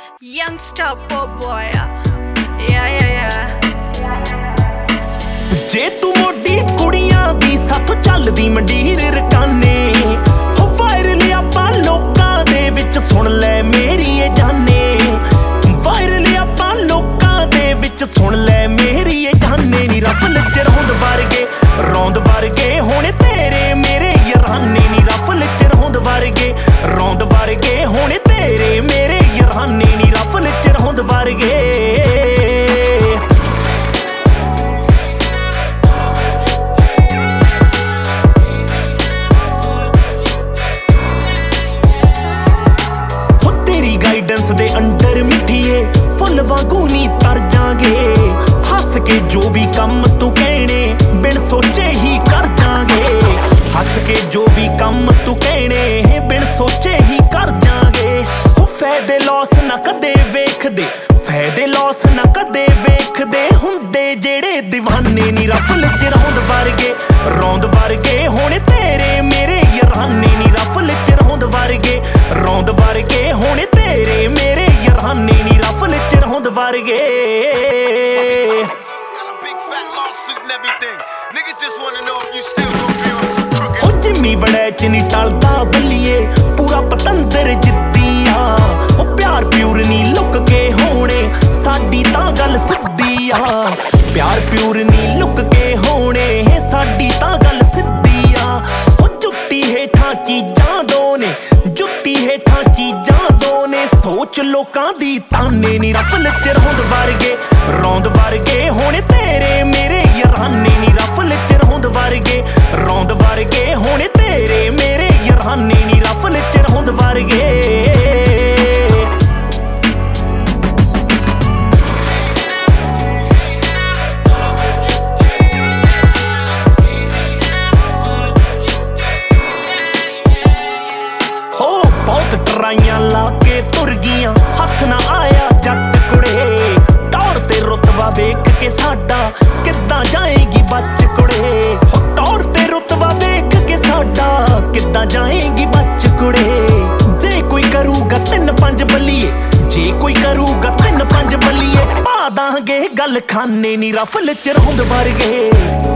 Youngster pop boy. Yeah. ਜੇ ਤੂੰ ਮੋਢੀ ਕੁੜੀਆਂ ਦੀ ਸਾਥੋਂ ਚੱਲਦੀ ਮੰਡੀਰ ਰਕਾਨੇ ਹੋ ਵਾਇਰਲ ਆਪਾਂ ਲੋਕਾਂ ਦੇ ਵਿੱਚ ਸੁਣ ਲੈ ਮੇਰੀ ਇਹ ਜਾਨੇ ਵਾਇਰਲ ਆਪਾਂ ਲੋਕਾਂ ਦੇ ਵਿੱਚ ਸੁਣ ਲੈ ਮੇਰੀ ਇਹ ਜਾਨੇ ਨੀ ਰਫਲ ਚ ਰੌਂਦ ਵਰਗੇ ਹੁਣ ਤੇਰੇ ਮੇਰੇ ਯਾਰਾਨੇ ਨੀ ਰਫਲ ਚ ਰੌਂਦ ਵਰਗੇ ਹੁਣ ਤੇਰੇ ਮੇਰੇ ਯਾਰਾਨੇ ਨੀ ਰਫਲ ਚ ਰੌਂਦ ਵਰਗੇ गाइडेंस दे अंडर मिठिए फुल वांगू नी तर जांगे हस के जो भी कम तू कहने बिन सोचे ही कर जांगे हस के जो भी कम तू कहने बिन सोचे ही कर जांगे हो फायदे लॉस ना कदे वेखदे फायदे लॉस ना कदे वेखदे हुंदे जेड़े दीवाने नी रफल च रौंद वरगे हुण तेरे मेरे याराने नी रफल च रौंद वरगे हुण तेरे मेरे याराने नी रफल च रौंद वरगे जिम्मी बड़े च नी टलदा बल्लिए पूरा पतंदर जिद्दी आ प्यार प्यूर नी लुक के होने साडी तां गल सिद्धी आ प्यार प्यूर नी लुक के होने साडी तां गल सिद्धी आ जुत्ती हेठां चीजां दो ने जुत्ती हेठां चीजां दो ने सोच लोकां दी ताने नी रफल च रौंद वरगे हुण तेरे मेरे याराने नी रफल च रौंद वरगे हुण तेरे मेरे याराने नी रफल च रौंद वरगे ਟਰਾਈਆਂ ਲਾ ਕੇ ਤੁਰ ਗਈਆਂ ਹੱਥ ਨਾ ਆਇਆ ਜੱਟ ਕੁੜੇ ਟੌਰ ਤੇ ਰੁਤਬਾ ਵੇਖ ਕੇ ਸਾਡਾ ਕਿੱਦਾਂ ਜਾਏਗੀ ਬੱਚ ਕੁੜੇ ਟੌਰ ਤੇ ਰੁਤਬਾ ਵੇਖ ਕੇ ਸਾਡਾ ਕਿੱਦਾਂ ਜਾਏਗੀ ਬੱਚ ਕੁੜੇ ਜੇ ਕੋਈ ਕਰੂਗਾ 3-5 ਬੱਲੀਏ ਜੇ ਕੋਈ ਕਰੂਗਾ 3-5 ਬੱਲੀਏ ਪਾ ਦਾਂਗੇ ਗੱਲ ਖਾਨੇ ਨੀ ਰਫਲ ਚ ਰੌਂਦ ਵਰਗੇ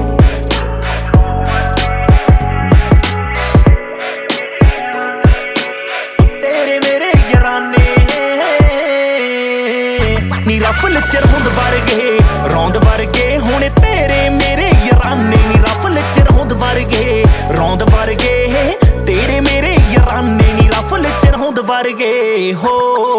ਨੀ ਰਫਲ ਚ ਰੌਂਦ ਵਰਗੇ ਹੁਣ ਤੇਰੇ ਮੇਰੇ ਯਾਰਾਨੇ ਨੀ ਰਫਲ ਚ ਰੌਂਦ ਵਰਗੇ ਤੇਰੇ ਮੇਰੇ ਯਾਰਾਨੇ ਨੀ ਰਫਲ ਚ ਰੌਂਦ ਵਰਗੇ ਹੋ